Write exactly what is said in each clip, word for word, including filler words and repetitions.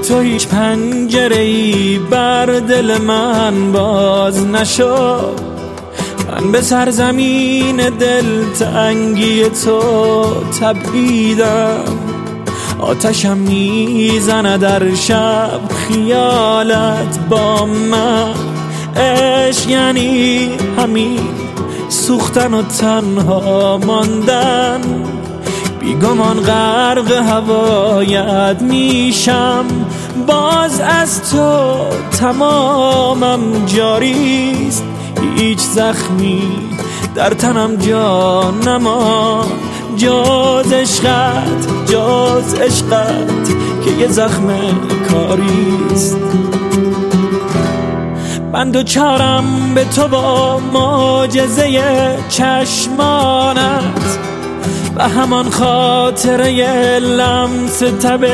تو هیچ پنجره‌ای بر دل من باز نشد. من به سرزمین دلتنگی تو تپیدم، آتشم میزنه در شب خیالت با من. عشق یعنی همین سوختن و تنها ماندن، بیگمان غرق هوایت میشم. باز از تو تمامم جاریست، هیچ زخمی در تنم جا نمان جز عشقت، جز عشقت که یه زخم کاریست. من دوچارم به تو با معجزه چشمانت و همان خاطره لمس تب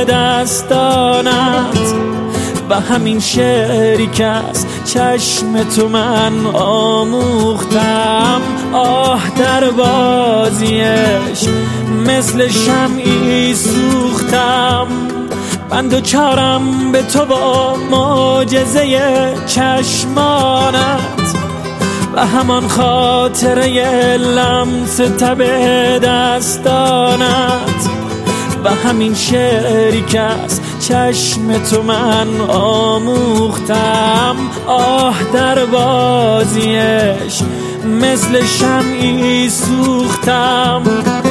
دستانت و همین شعری که از چشم تو من آموختم. آه در بازیش مثل شمعی سوختم. من دوچارم به تو با معجزه چشمانت و همان خاطره لمس تب دستانت و همین شعری که از چشم تو من آموختم. آه در بازیش مثل شمعی سوختم.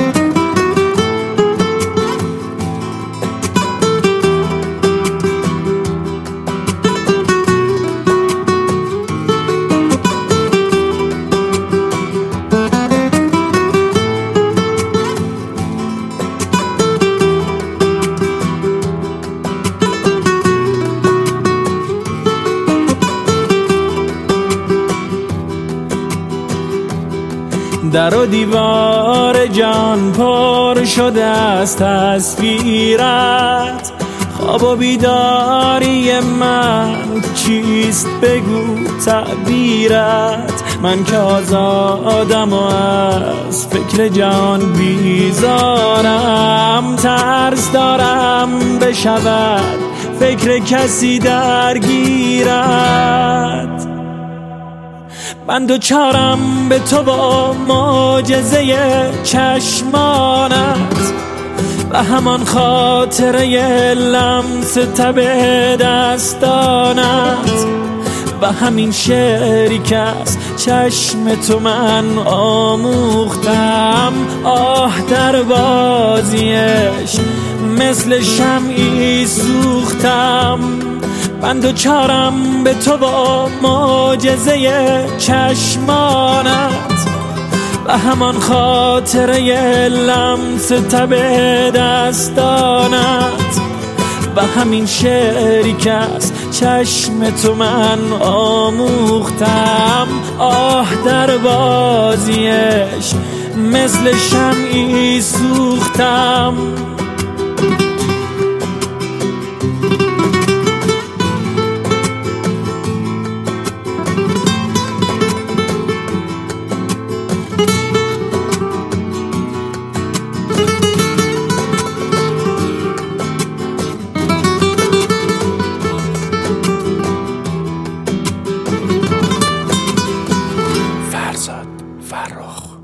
در و دیوار جان پر شده از تصویرت، خواب و بیداری من چیست بگو تعبیرت. من که آزادم و از فکر جان بیزارم، ترس دارم بشود فکر کسی درگیرت. من دوچارم به تو با معجزه چشمانت و همان خاطره لمس تب دستانت و همین شعری که از چشم تو من آموختم. آه در بازیش مثل شمعی سوختم. من دوچارم به تو با معجزه چشمانت و همان خاطره لمس تب دستانت و همین شعری که از چشم تو من آموختم. آه در بازیش مثل شمعی سوختم. فرزاد فرخ.